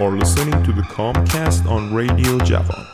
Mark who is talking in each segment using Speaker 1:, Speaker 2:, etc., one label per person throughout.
Speaker 1: are listening to the Comcast on Radio Javan.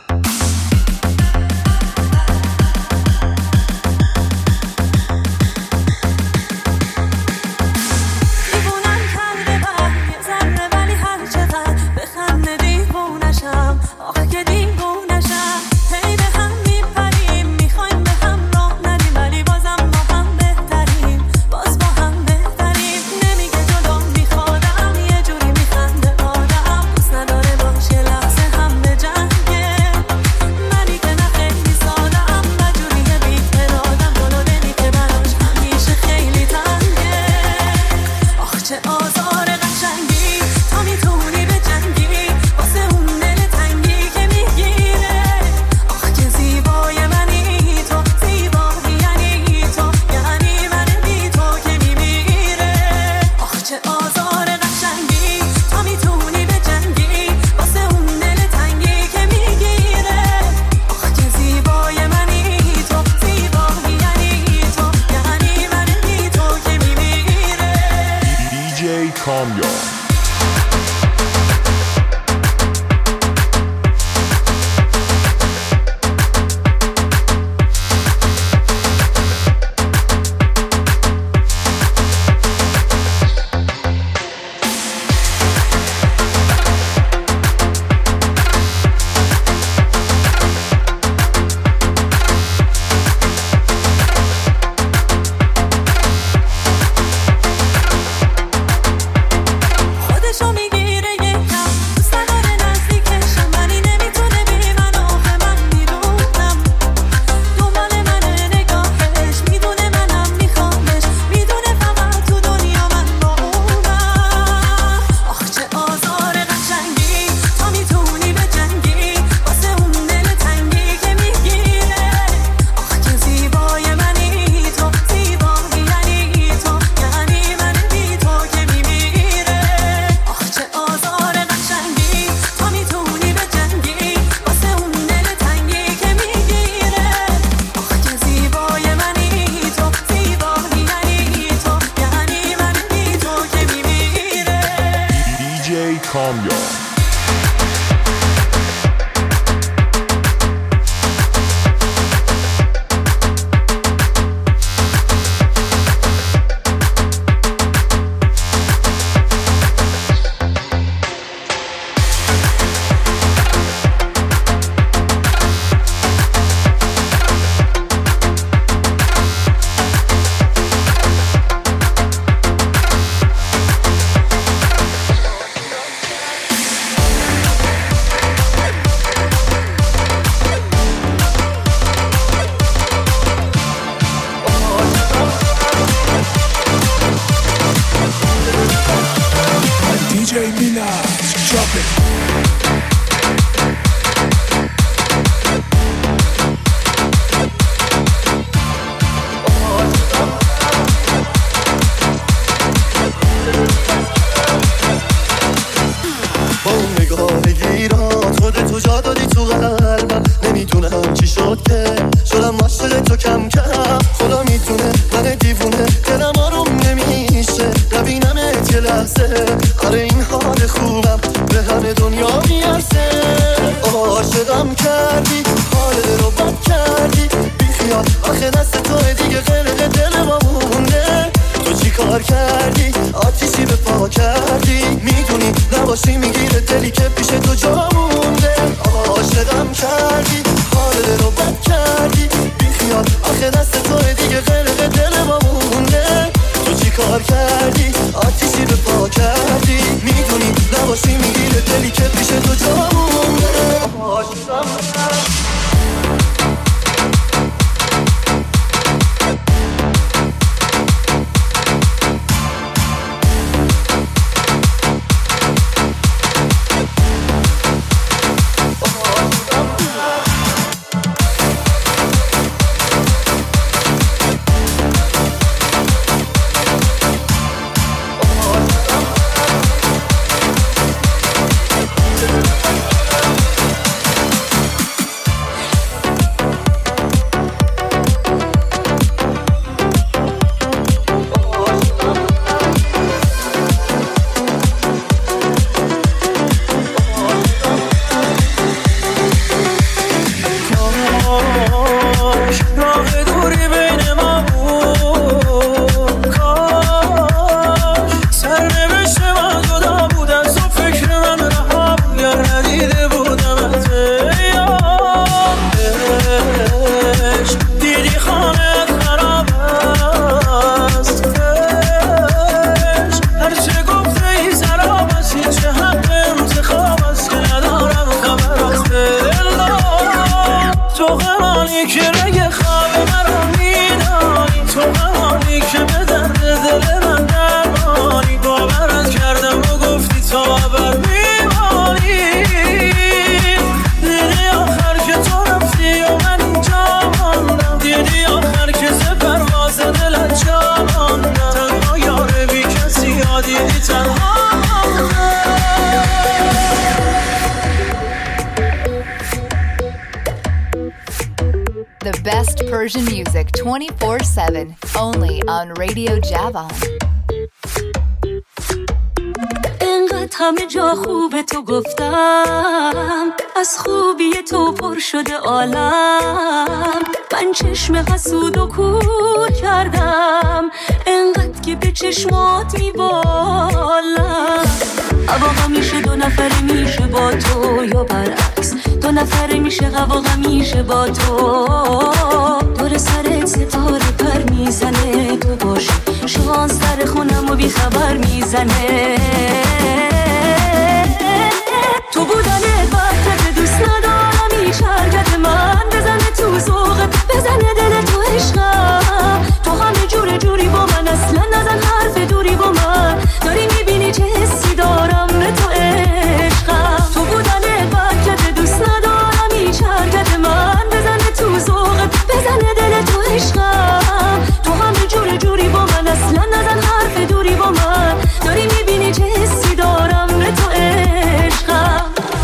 Speaker 2: Persian music 24/7 only on Radio Javon.
Speaker 3: انقدر همه جا خوب تو گفتم، از خوبی تو پر شده عالم. من چشم حسود و کور کردم، انقدر که به چشمات میبالم. هوا همیشه دو نفره میشه با تو یا برعکس، دو نفره میشه هوا همیشه با تو. دور سرت ستاره پر میزنه، تو باشی شانس در خونم و بی خبر میزنه. تو بودنت وقت دوست ندارم، هیچ حرکت من بزنه تو ذوقت، بزنه دل تو عشقم. تو همه جور جوری با من، اصلا نزن حرف دوری با من. داری میبینی چه حسی دارم به تو عشقم. تو بودنت وقت دوست ندارم، هیچ حرکت من بزنه تو ذوقت، بزنه دل تو عشقم. تو همه جور جوری با من، اصلا نزن حرف دوری با من. داری میبینی چه حسی دارم به تو عشقم.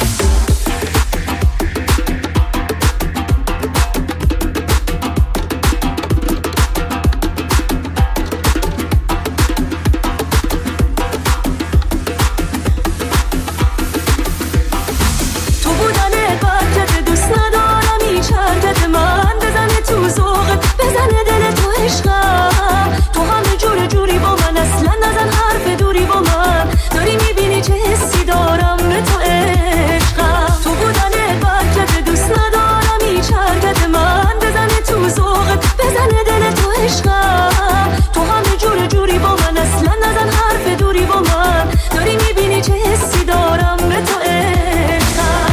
Speaker 3: تو بودنت وقت دوست ندارم، هیچ حرکت من بزنه تو ذوقت، بزنه دل تو عشقم. تو همه جور جوری با من، اصلا نزن حرف دوری با من. داری میبینی چه حسی دارم به تو عشقم. تو بودنت وقت دوست ندارم، هیچ حرکت من بزنه تو ذوقت، بزنه دل تو عشقم. تو همه جور جوری با من، اصلا نزن حرف دوری با من. داری میبینی چه حسی دارم به تو عشقم.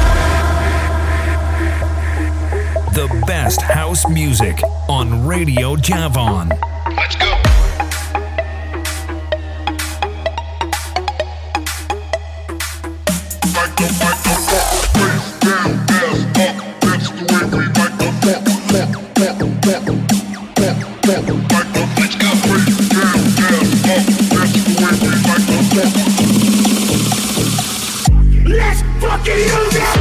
Speaker 4: The best house music on Radio Javon.
Speaker 5: Let's go. Let's fucking use it.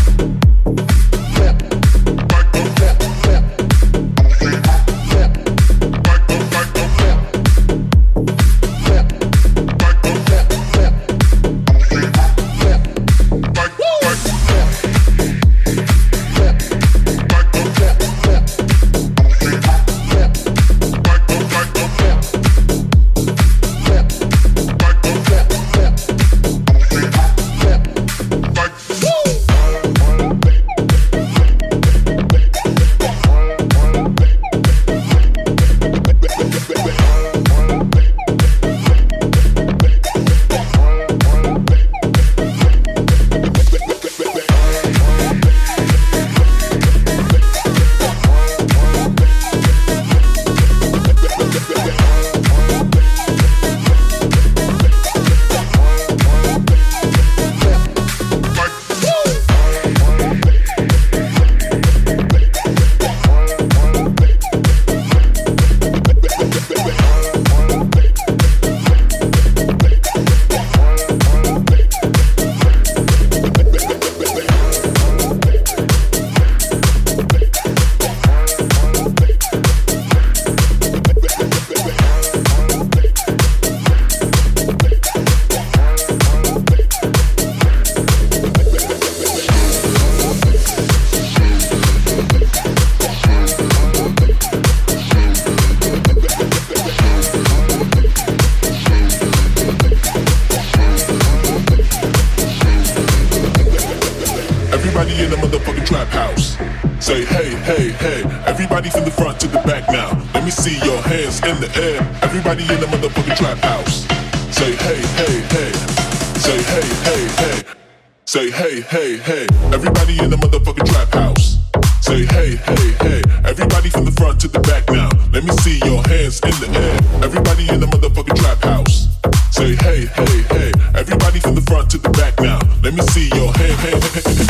Speaker 5: Everybody in the motherfucking trap house. Say hey, hey, hey. Everybody from the front to the back now. Let me see your hands in the air. Everybody in the motherfucking trap house. Say hey, hey, hey. Say hey, hey, hey. Say hey, hey, hey. Everybody in the motherfucking trap house. Say hey, hey, hey. Everybody from the front to the back now. Let me see your hands in the air. Everybody in the motherfucking trap house. Say hey, hey, hey. Everybody from the front to the back now. Let me see your hand, hand, hand, hand.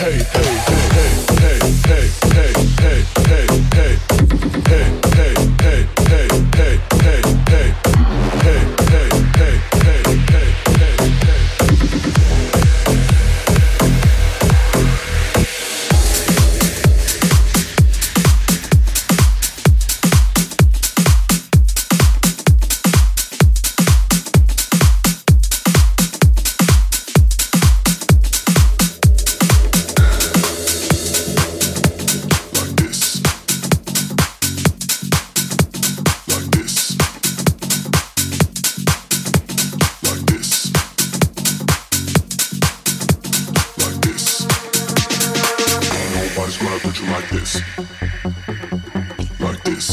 Speaker 5: Hey, like this. Like this.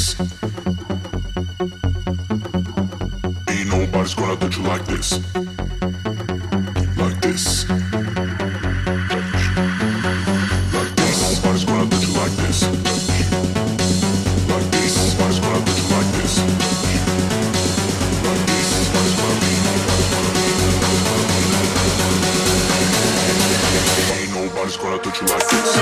Speaker 5: Ain't nobody's gonna touch you like this. Like this. Like this. Nobody's gonna touch you like this. Like this. Nobody's gonna touch you like this. Like this. Nobody's gonna be. Ain't nobody's gonna touch you like this.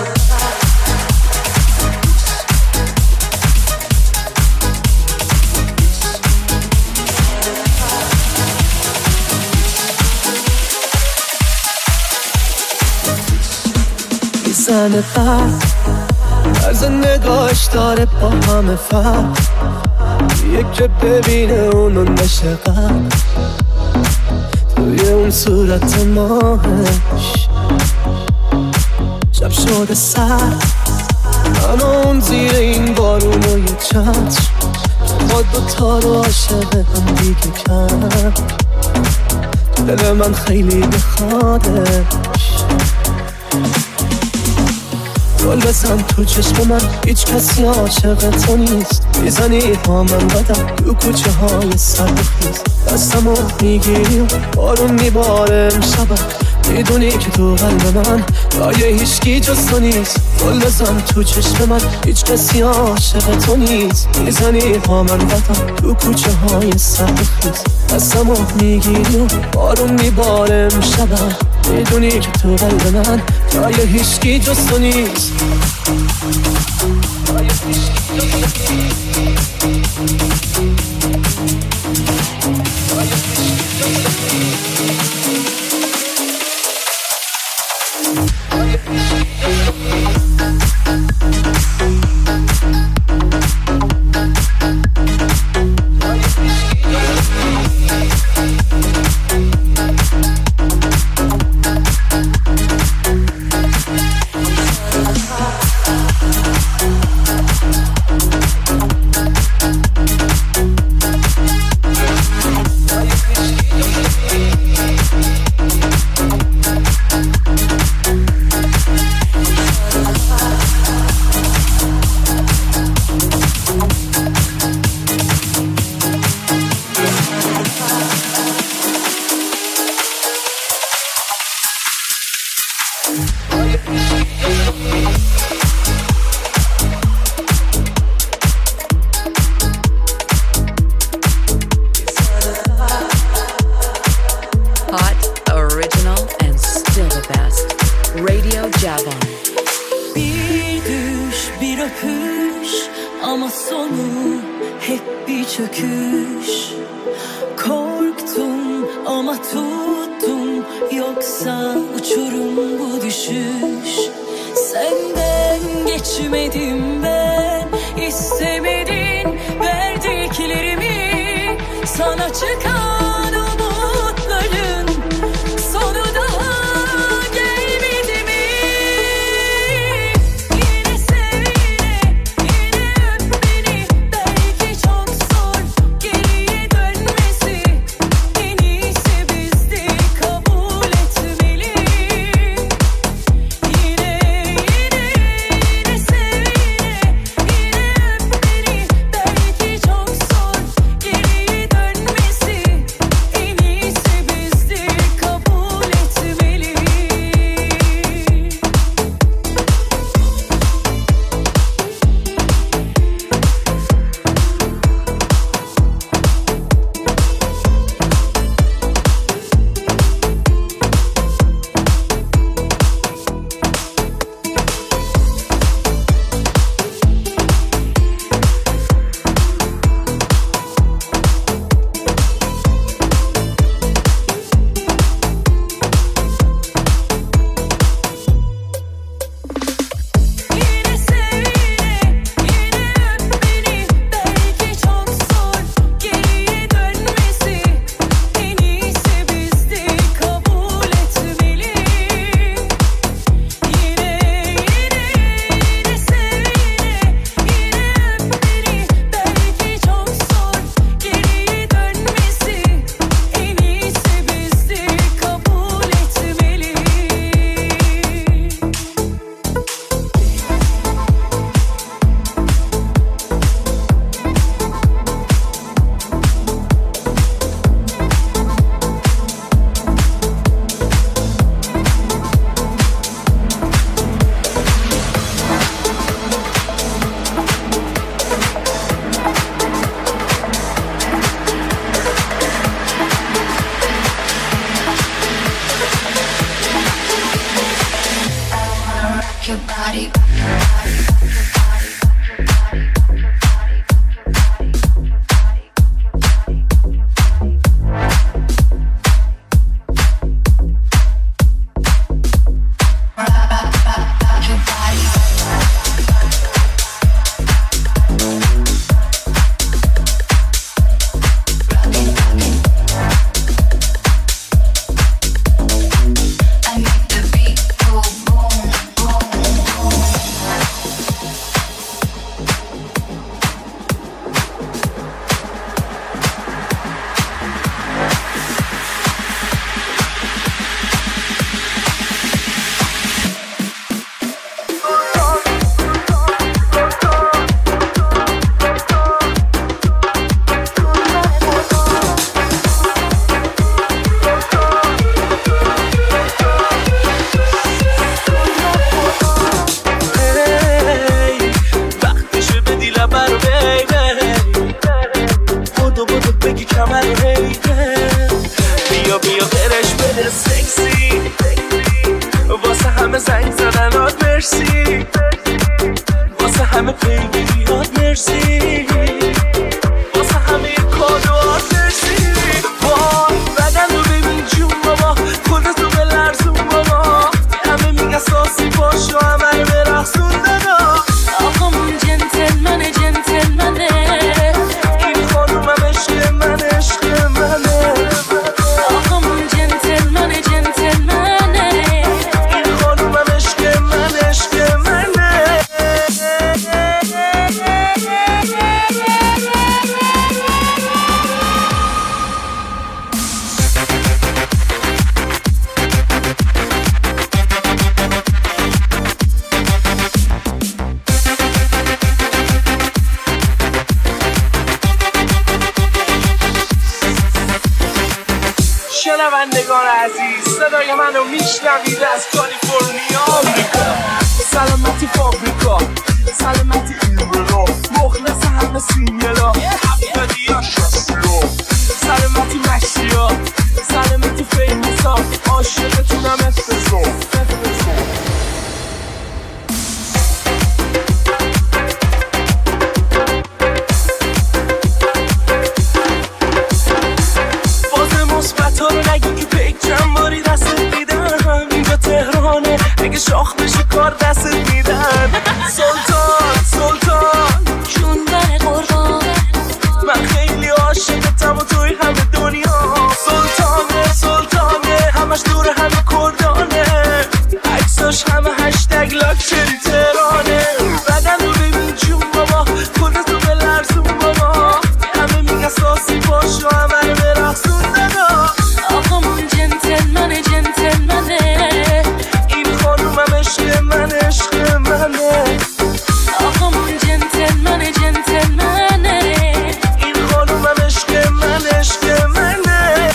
Speaker 6: زن قلب از نگاهش داره با همه فرق یکی ببینه اونو نشه قلب توی اون صورت ماهش شب شده سر من اون زیر این بارون و یه چتر ما دوتا رو عاشق هم دیگه کرد دل من خیلی بخوادش گل بزن تو چشم من هیچ کسی عاشق تو نیست میزنی ها من بدم تو کوچه های سرخیز دستمو میگیری و بارون میباره امشبم میدونی که تو قلب من جای هیچکی جز تو نیست گل بزن تو چشم من هیچ کسی عاشق تو نیست میزنی ها من بدم تو کوچه های سرخیز دستمو میگیری و بارون میباره امشبم میدونی که تو قلب من جای هیچکی جز تو نیست جای هیچکی جز تو
Speaker 3: See
Speaker 6: سکسی واسه همه زنگ زدنات مرسی واسه همه پیگیریات مرسی واسه همه کادوات مرسی وای بدن رو ببین جون بابا خودتو بلرزون بابا همه میگه ساسی باشو همه رو برقصون دادا
Speaker 3: آقامون جنتلمنه جنتلمنه
Speaker 6: این خانومم عشق من عشق منه
Speaker 3: آقامون جنتلمنه جنتلمنه
Speaker 6: این خانومم عشق من عشق منه شنوندگان عزیز صدای منو میشنوید از کالیفرنیا آمریکا سلامتی فابریکا سلامتی ایرنا مخلص همه سینگلا هفتادیا شستیا سلامتی مشیا سلامتی فیموسا عاشقتونم افزا اگه شاخ بشه کار دستت میدن سلطان سلطان
Speaker 3: جون بر قربان
Speaker 6: من خیلی عاشقتم و توی همه دنیا سلطانه سلطانه همش دور همه کردانه عکساش همه هشتگ لاکچری تهرانه بدن رو ببین جون بابا خودتو بلرزون بابا همه میگه ساسی باشو همه رو برقصون دادا
Speaker 3: آقامون جنتلمنه جنتلمنه
Speaker 6: خانومم عشق من عشق منه
Speaker 3: آقامون جنتلمنه جنتلمنه
Speaker 6: این خانومم عشق من عشق منه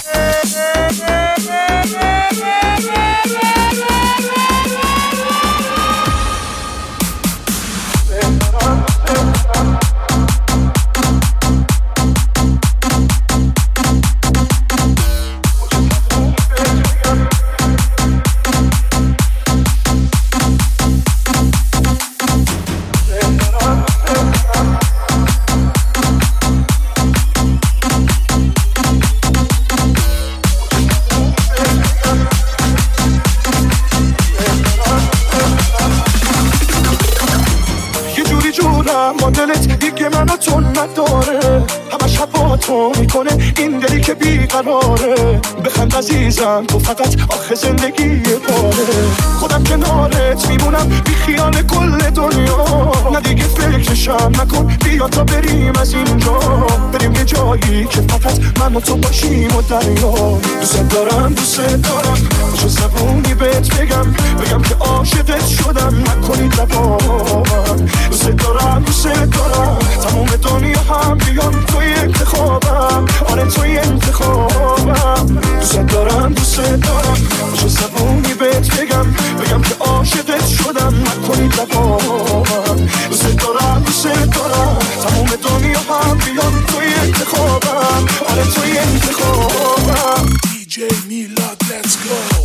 Speaker 6: دلت دیگه منو تو نداره همش هوا تو میکنه این دلی که بیقراره بخند عزیزم تو فقط آخه زندگی باره خودم کنارت میمونم بی خیال کل دنیا نه دیگه فکرشم نکن بیا تا بریم از اینجا بریم یه جایی که فقط من و تو باشیم و دریا دوست دارم باشه زبونی بهت بگم که عاشقت شدم نکنی دبابم دوست دارم تمام دنیا هم بیان توی انتخابم آره توی انتخابم دوست دارم باشه زبونی بهت بگم که عاشقت شدم نکنی دبابم دوست دارم تمام دنیا هم بیان توی انتخابم آره توی انتخابم DJ Milad, let's go.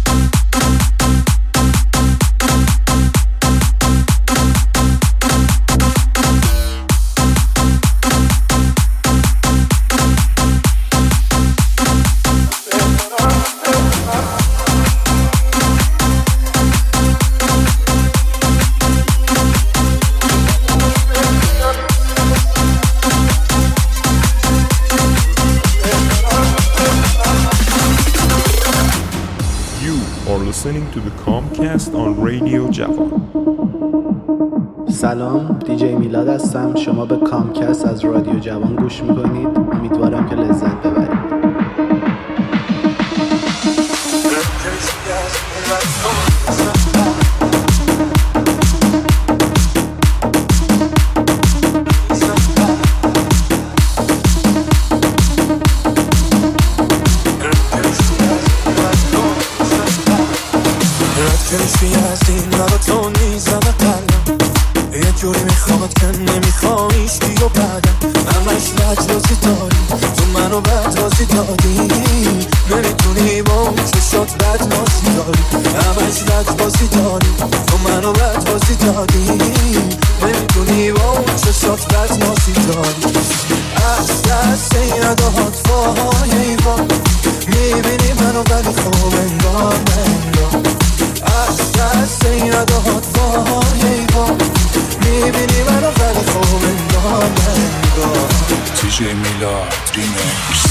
Speaker 1: Listening to the Comcast on Radio Java.
Speaker 7: سلام، دیجی میلاد هستم. شما به کامکست از رادیو جوان گوش میکنید. امیدوارم که لذت ببرید.
Speaker 6: کلیشی از این مرا تو نیزم قلم یه جوری میخواد که نمیخوایش بیو بعدم همش لجلازی داری تو منو بدرازی دادی نمیتونی با چشم منو ولی خوب انگار از دست این ردهات وای با میبینی منو ولی خوب انگار
Speaker 8: TJ میلاد ریمیکس.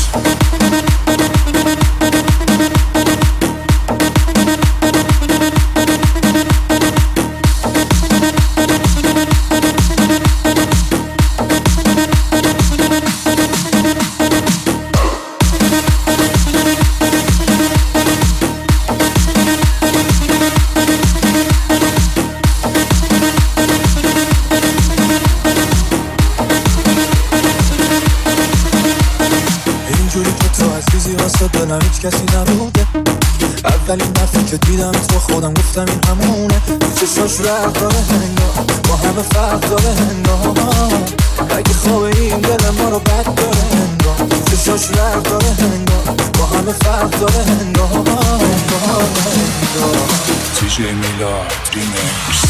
Speaker 6: دلم هیچ کسی نبوده، اولین دفعه که دیدم تو خودم گفتم این همونه. چشاش رفت داره هنگاه با همه فرق داره هنگاه، اگه خواب این دل ما رو بد داره هنگاه. چشاش رفت داره هنگاه با همه فرق داره هنگاه.
Speaker 8: TJ میلاد ریمیکس.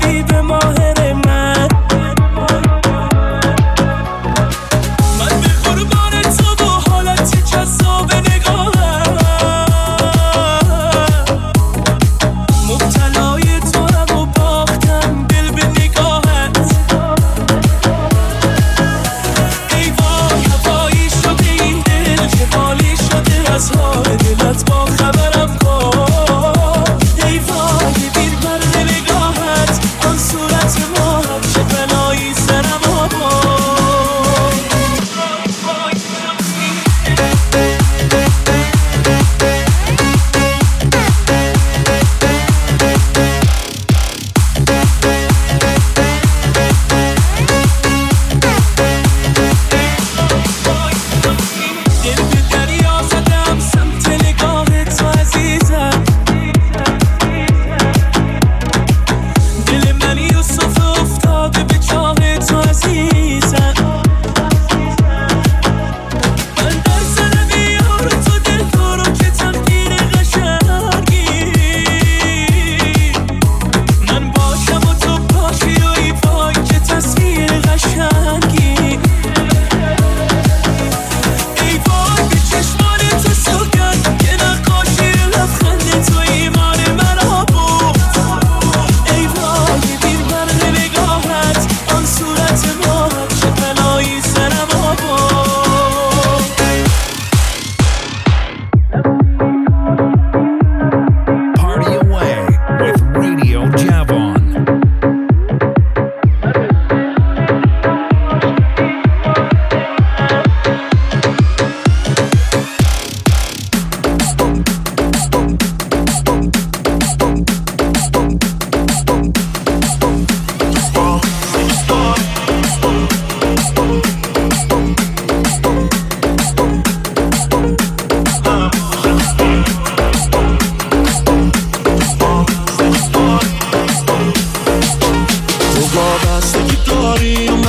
Speaker 6: من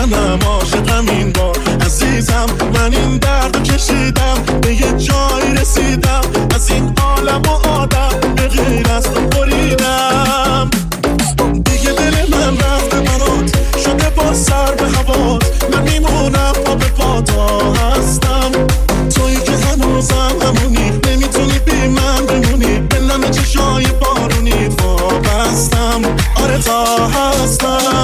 Speaker 9: منم عاشقم این بار عزیزم، من این درد کشیدم به یه جایی رسیدم، از این عالم و آدم به غیر از تو بریدم. دیگه دل من رفته برات شده با سر به هوات، من میمونم پا به پاتا هستم. تویی که هنوزم همونی، نمیتونی بی من بمونی، به نم چشای بارونی وابستم. آره تا هستم.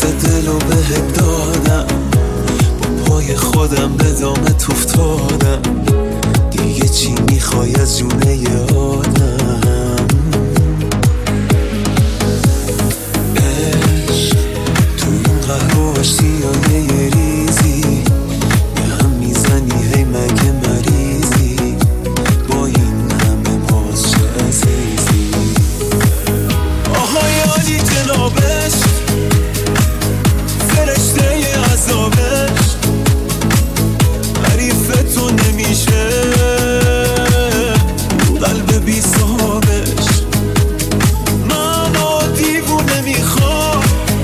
Speaker 6: دلو بهت دادم، با پای خودم به دامت افتادم، دیگه چی میخوای از جونه آدم؟ عشق تو این قهر و اشتیای یه ریزی به هم میزنی، هی مگه مریضی با این همه باز چه عزیزی؟ آهای عالی جنابش، فرشته ی عذابش، حریف تو نمیشه قلب بی صاحبش. من دیوونه میخوام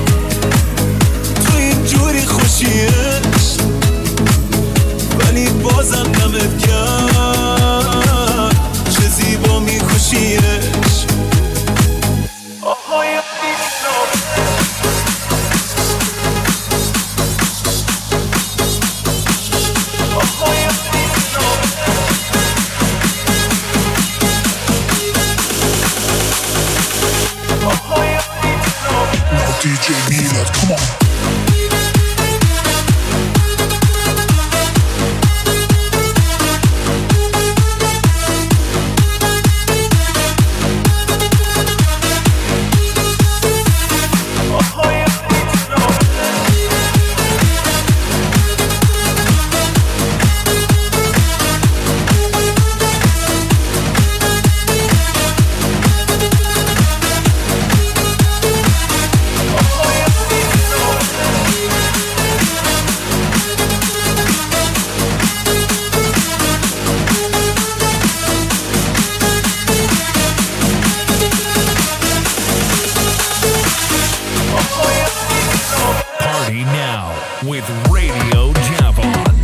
Speaker 6: تو اینجوری خوشیش، ولی بازم دمت کرد چه زیبا میکشیش. آهای
Speaker 5: DJ Milad, come on.
Speaker 4: Party now with Radio Javon.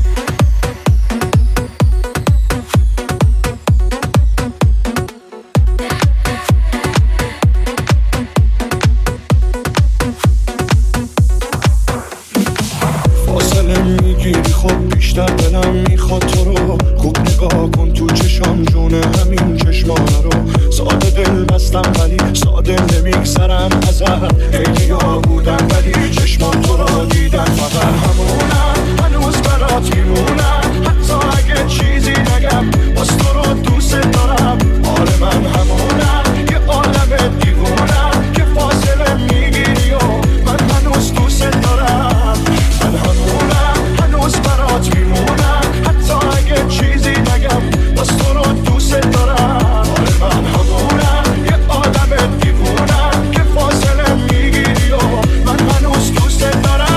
Speaker 9: فاصله میگیری خب بیشتر دلم میخواد تو رو، خوب نگاه کن تو چشام جون همین چشمانه رو. ساده دل بستم ولی ساده نمیگذرم ازت، خیلی ها بودن ولی چشمان تو رو دیدن، فقط همونم هنوز برات میمونم، حتی اگه چیزی نگم باز تو رو دوست دارم. آره من همونم یه عالم دیوونم که فاصله میگیری و من هنوز دوست دارم. من همونم هنوز برات میمونم، حتی اگه چیزی نگم باز تو رو دوست دارم. آره من همونم یه عالم دیوونم که فاصله میگیری و من هنوز دوست دارم.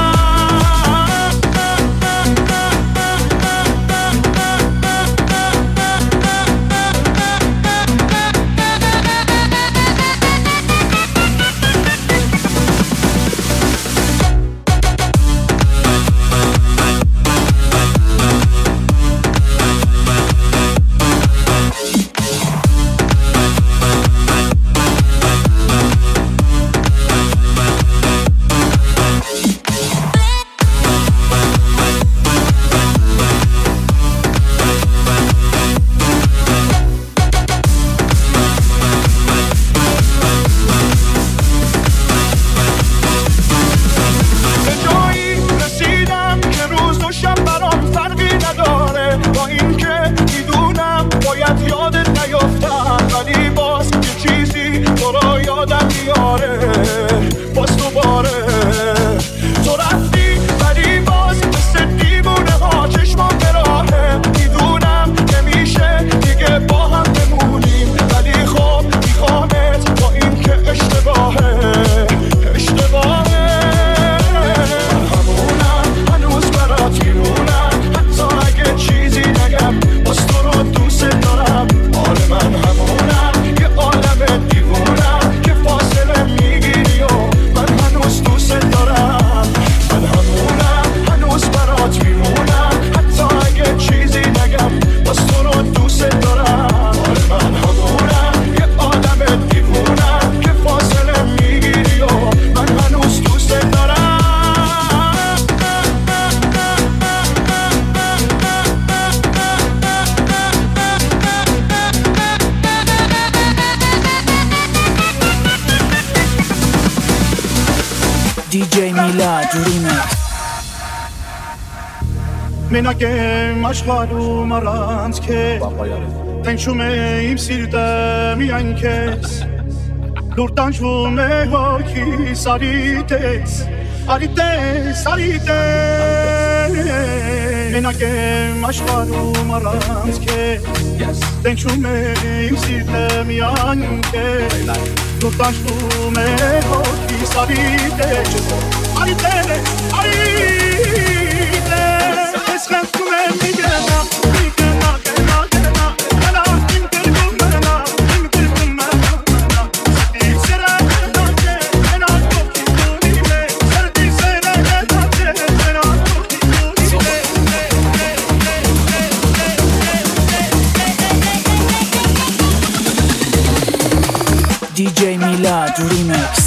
Speaker 9: من همونم یه عالم دیوونم که فاصله میگی
Speaker 10: DJ Milad Remix.
Speaker 9: Menagem aşklarım aranz kes Tenşumeyim sirdem yankes Lurtan şume hoki sarites Arites, arites Menagem aşklarım aranz kes Tenşumeyim sirdem yankes Lurtan şume hoki sarites Arites, arites Esclat come mi gana, gana, gana Gana, intergumana, intergumana Sardi sera noche, gana, toki tunile Sardi sera noche, gana, toki tunile
Speaker 10: DJ Milad Remix.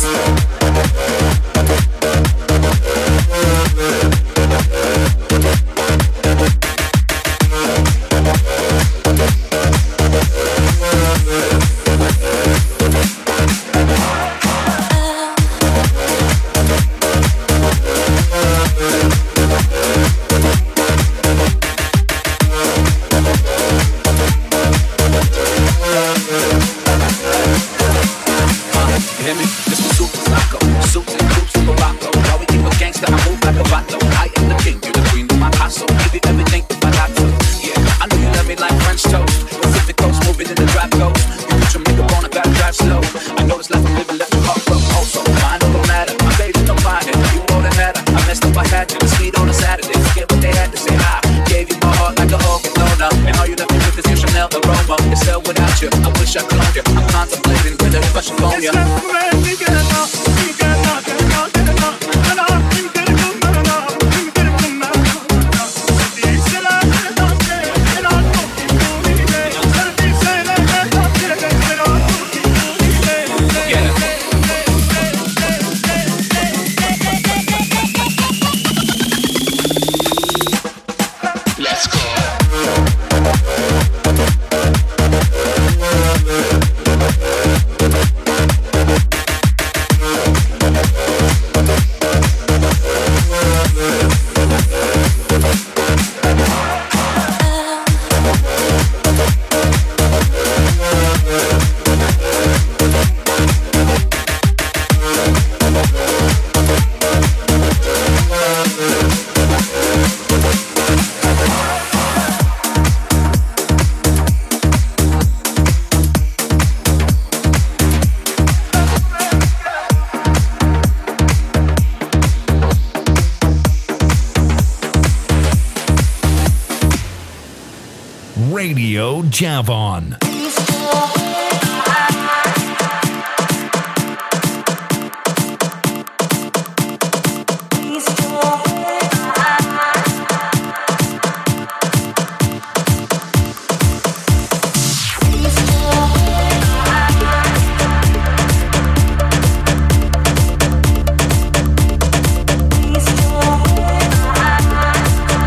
Speaker 4: Radio Javon.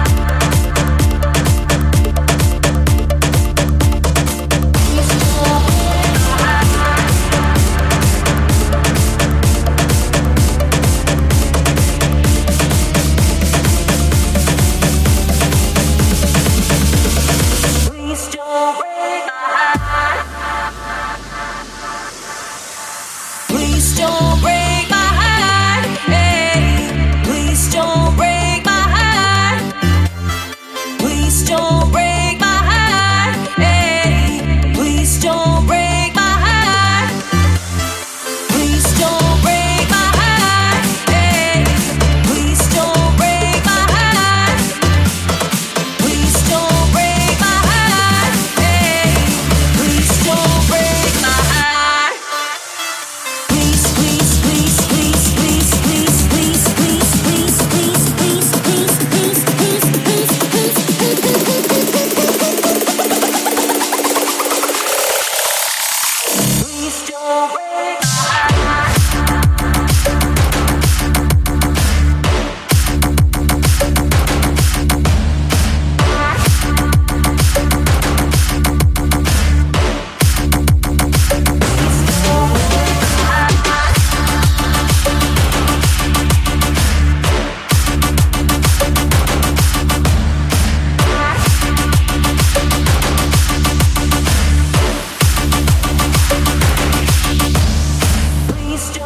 Speaker 3: We'll be right back.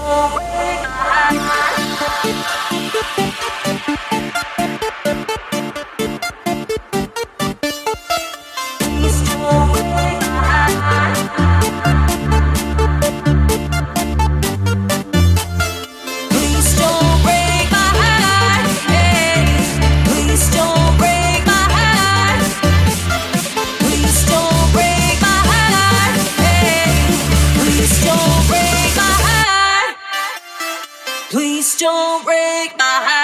Speaker 3: Please don't break my heart.